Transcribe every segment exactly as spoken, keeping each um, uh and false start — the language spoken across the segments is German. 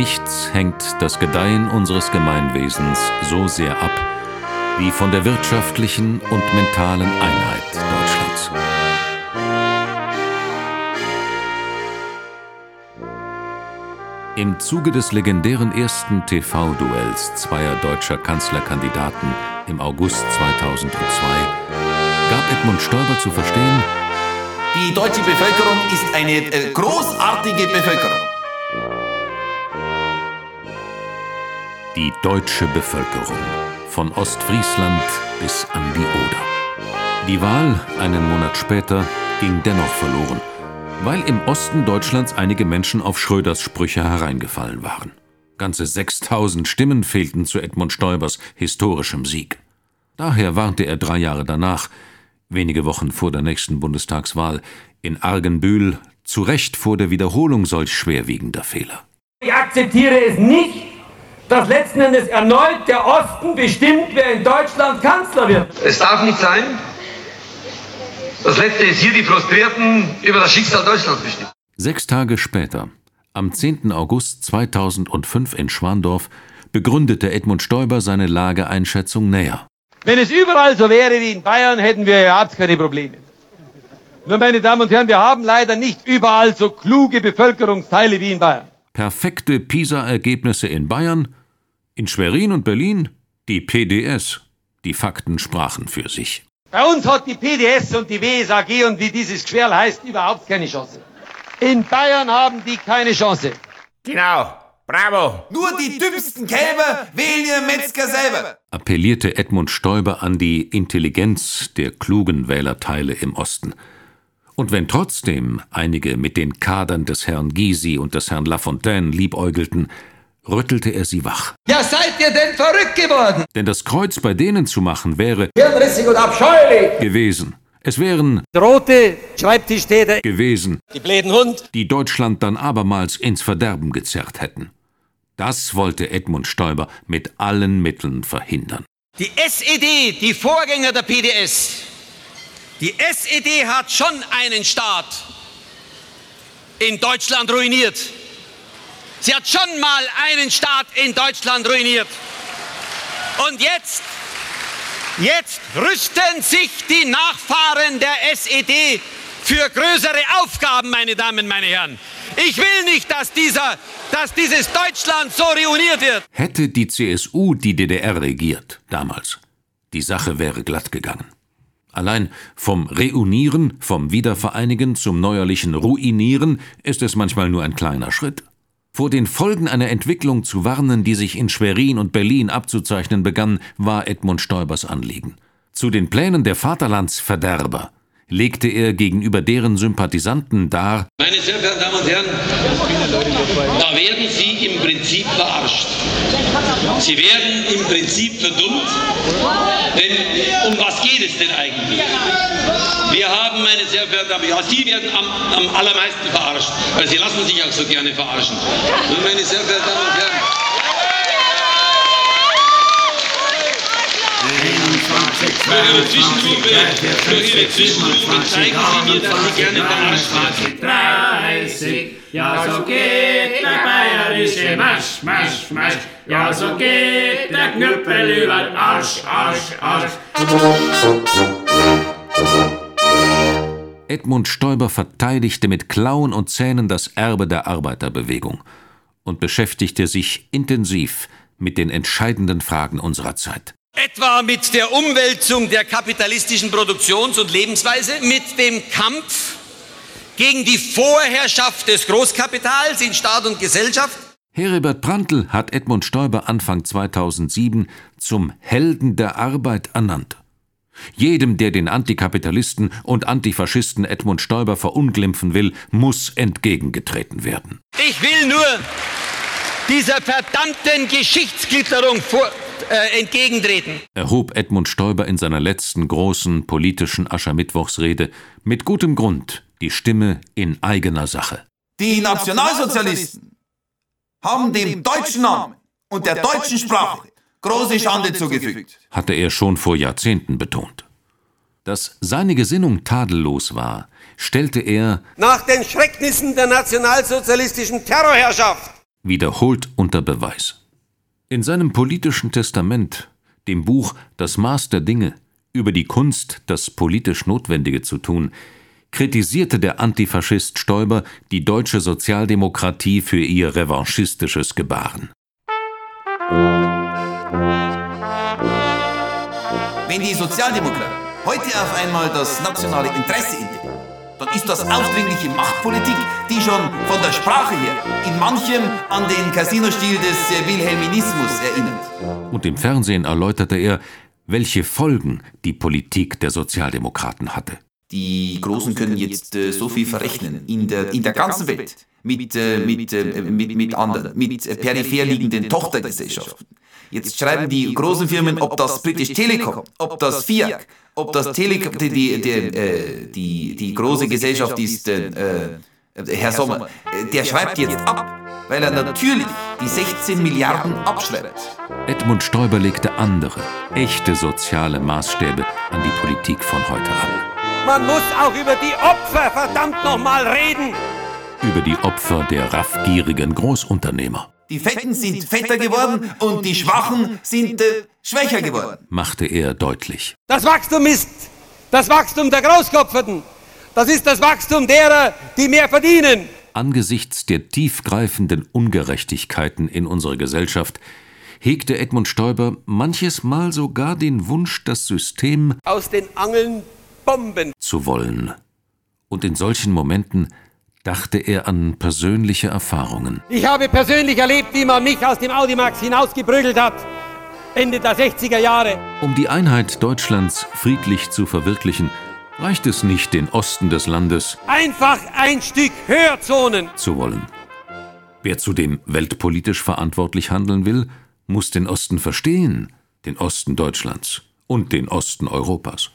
nichts hängt das Gedeihen unseres Gemeinwesens so sehr ab, wie von der wirtschaftlichen und mentalen Einheit Deutschlands. Im Zuge des legendären ersten T V-Duells zweier deutscher Kanzlerkandidaten im August zweitausendzwei gab Edmund Stoiber zu verstehen: Die deutsche Bevölkerung ist eine äh, großartige Bevölkerung. Die deutsche Bevölkerung, von Ostfriesland bis an die Oder. Die Wahl, einen Monat später, ging dennoch verloren, weil im Osten Deutschlands einige Menschen auf Schröders Sprüche hereingefallen waren. Ganze sechstausend Stimmen fehlten zu Edmund Stoibers historischem Sieg. Daher warnte er drei Jahre danach, wenige Wochen vor der nächsten Bundestagswahl, in Argenbühl zu Recht vor der Wiederholung solch schwerwiegender Fehler. Ich akzeptiere es nicht, dass letzten Endes erneut der Osten bestimmt, wer in Deutschland Kanzler wird. Es darf nicht sein. Das Letzte ist hier die Frustrierten über das Schicksal Deutschlands bestimmen. Sechs Tage später, am zehnten August zweitausendfünf in Schwandorf, begründete Edmund Stoiber seine Lageeinschätzung näher. Wenn es überall so wäre wie in Bayern, hätten wir überhaupt keine Probleme. Nur, meine Damen und Herren, wir haben leider nicht überall so kluge Bevölkerungsteile wie in Bayern. Perfekte PISA-Ergebnisse in Bayern, in Schwerin und Berlin die P D S. Die Fakten sprachen für sich. Bei uns hat die P D S und die W S A G und wie dieses Geschwerl heißt, überhaupt keine Chance. In Bayern haben die keine Chance. Genau, bravo. Nur die dümmsten Kälber wählen ihren Metzger selber. Appellierte Edmund Stoiber an die Intelligenz der klugen Wählerteile im Osten. Und wenn trotzdem einige mit den Kadern des Herrn Gysi und des Herrn Lafontaine liebäugelten, rüttelte er sie wach. Ja, seid ihr denn verrückt geworden? Denn das Kreuz bei denen zu machen wäre Hirnrissig und abscheulich gewesen. Es wären rote Schreibtischtäter gewesen, die bläden Hund, die Deutschland dann abermals ins Verderben gezerrt hätten. Das wollte Edmund Stoiber mit allen Mitteln verhindern. Die S E D, die Vorgänger der P D S, die S E D hat schon einen Staat in Deutschland ruiniert. Sie hat schon mal einen Staat in Deutschland ruiniert. Und jetzt, jetzt rüsten sich die Nachfahren der S E D für größere Aufgaben, meine Damen, meine Herren. Ich will nicht, dass, dieser, dass dieses Deutschland so ruiniert wird. Hätte die C S U die D D R regiert, damals, die Sache wäre glatt gegangen. Allein vom Reunieren, vom Wiedervereinigen zum neuerlichen Ruinieren ist es manchmal nur ein kleiner Schritt. Vor den Folgen einer Entwicklung zu warnen, die sich in Schwerin und Berlin abzuzeichnen begann, war Edmund Stoibers Anliegen. Zu den Plänen der Vaterlandsverderber legte er gegenüber deren Sympathisanten dar: Meine sehr verehrten Damen und Herren, da werden Sie im Prinzip verarscht. Sie werden im Prinzip verdummt, denn um was geht es denn eigentlich? Wir haben, meine sehr verehrten Damen und Herren, ja, Sie werden am, am allermeisten verarscht, weil Sie lassen sich auch so gerne verarschen. Und meine sehr verehrten Damen und Herren, durch Ihre Zwischenrufe, durch Ihre Zwischenrufe zeigen Sie mir, dass Sie gerne verarscht werden. Ja, so geht der bayerische Marsch, Marsch, Marsch. Ja, so geht der Knüppel über Arsch, Arsch, Arsch. Edmund Stoiber verteidigte mit Klauen und Zähnen das Erbe der Arbeiterbewegung und beschäftigte sich intensiv mit den entscheidenden Fragen unserer Zeit. Etwa mit der Umwälzung der kapitalistischen Produktions- und Lebensweise, mit dem Kampf gegen die Vorherrschaft des Großkapitals in Staat und Gesellschaft. Heribert Prantl hat Edmund Stoiber Anfang zweitausendsieben zum Helden der Arbeit ernannt. Jedem, der den Antikapitalisten und Antifaschisten Edmund Stoiber verunglimpfen will, muss entgegengetreten werden. Ich will nur dieser verdammten Geschichtsklitterung vor, äh, entgegentreten, erhob Edmund Stoiber in seiner letzten großen politischen Aschermittwochsrede mit gutem Grund die Stimme in eigener Sache. Die Nationalsozialisten haben dem deutschen Namen und der deutschen Sprache große Schande zugefügt, hatte er schon vor Jahrzehnten betont. Dass seine Gesinnung tadellos war, stellte er nach den Schrecknissen der nationalsozialistischen Terrorherrschaft wiederholt unter Beweis. In seinem politischen Testament, dem Buch »Das Maß der Dinge« über die Kunst, das politisch Notwendige zu tun, kritisierte der Antifaschist Stoiber die deutsche Sozialdemokratie für ihr revanchistisches Gebaren. Wenn die Sozialdemokraten heute auf einmal das nationale Interesse entdecken, dann ist das aufdringliche Machtpolitik, die schon von der Sprache her in manchem an den Casinostil des Wilhelminismus erinnert. Und im Fernsehen erläuterte er, welche Folgen die Politik der Sozialdemokraten hatte. Die Großen können jetzt äh, so viel verrechnen in der, in der ganzen Welt mit, äh, mit, äh, mit, mit anderen, mit äh, peripher liegenden Tochtergesellschaften. Jetzt schreiben die großen Firmen, ob das British Telecom, ob das F I A C, ob das Tele die, die, die, äh, die, die große Gesellschaft ist, äh, Herr Sommer, der schreibt jetzt ab, weil er natürlich die sechzehn Milliarden abschreibt. Edmund Stoiber legte andere, echte soziale Maßstäbe an die Politik von heute an. Man muss auch über die Opfer verdammt nochmal reden. Über die Opfer der raffgierigen Großunternehmer. Die Fetten sind fetter geworden und die Schwachen sind äh, schwächer geworden, machte er deutlich. Das Wachstum ist das Wachstum der Großkopferten. Das ist das Wachstum derer, die mehr verdienen. Angesichts der tiefgreifenden Ungerechtigkeiten in unserer Gesellschaft hegte Edmund Stoiber manches Mal sogar den Wunsch, das System aus den Angeln bomben zu wollen. Und in solchen Momenten dachte er an persönliche Erfahrungen. Ich habe persönlich erlebt, wie man mich aus dem Audimax hinausgeprügelt hat, Ende der sechziger Jahre. Um die Einheit Deutschlands friedlich zu verwirklichen, reicht es nicht, den Osten des Landes einfach ein Stück höher zonen zu wollen. Wer zudem weltpolitisch verantwortlich handeln will, muss den Osten verstehen, den Osten Deutschlands und den Osten Europas.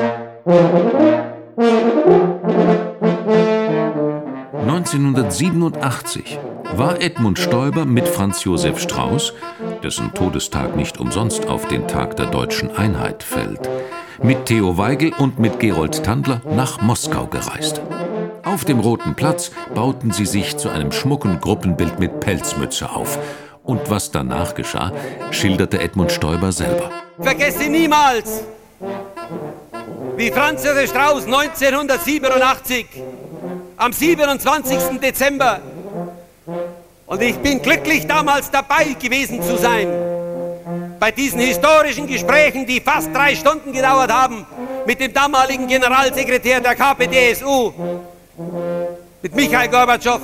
neunzehnhundertsiebenundachtzig war Edmund Stoiber mit Franz Josef Strauß, dessen Todestag nicht umsonst auf den Tag der deutschen Einheit fällt, mit Theo Weigel und mit Gerold Tandler nach Moskau gereist. Auf dem Roten Platz bauten sie sich zu einem schmucken Gruppenbild mit Pelzmütze auf. Und was danach geschah, schilderte Edmund Stoiber selber. Vergesse niemals, wie Franz Josef Strauß neunzehnhundertsiebenundachtzig am siebenundzwanzigsten Dezember, und ich bin glücklich, damals dabei gewesen zu sein, bei diesen historischen Gesprächen, die fast drei Stunden gedauert haben, mit dem damaligen Generalsekretär der K P D S U, mit Michail Gorbatschow.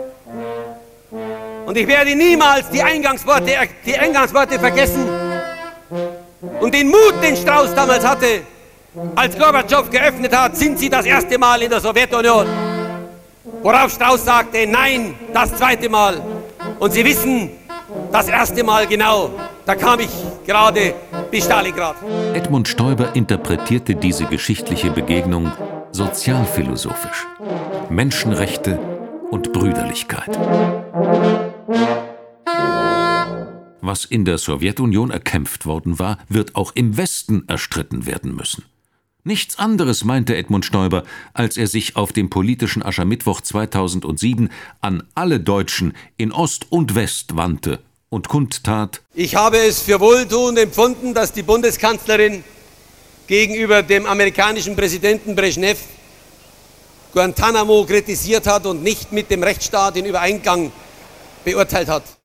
Und ich werde niemals die Eingangsworte, die Eingangsworte vergessen und den Mut, den Strauß damals hatte, als Gorbatschow geöffnet hat, sind Sie das erste Mal in der Sowjetunion. Worauf Strauß sagte, nein, das zweite Mal. Und Sie wissen, das erste Mal genau, da kam ich gerade bis Stalingrad. Edmund Stoiber interpretierte diese geschichtliche Begegnung sozialphilosophisch. Menschenrechte und Brüderlichkeit. Was in der Sowjetunion erkämpft worden war, wird auch im Westen erstritten werden müssen. Nichts anderes meinte Edmund Stoiber, als er sich auf dem politischen Aschermittwoch zweitausendsieben an alle Deutschen in Ost und West wandte und kundtat: Ich habe es für wohltuend empfunden, dass die Bundeskanzlerin gegenüber dem amerikanischen Präsidenten Brezhnev Guantanamo kritisiert hat und nicht mit dem Rechtsstaat in Übereingang beurteilt hat.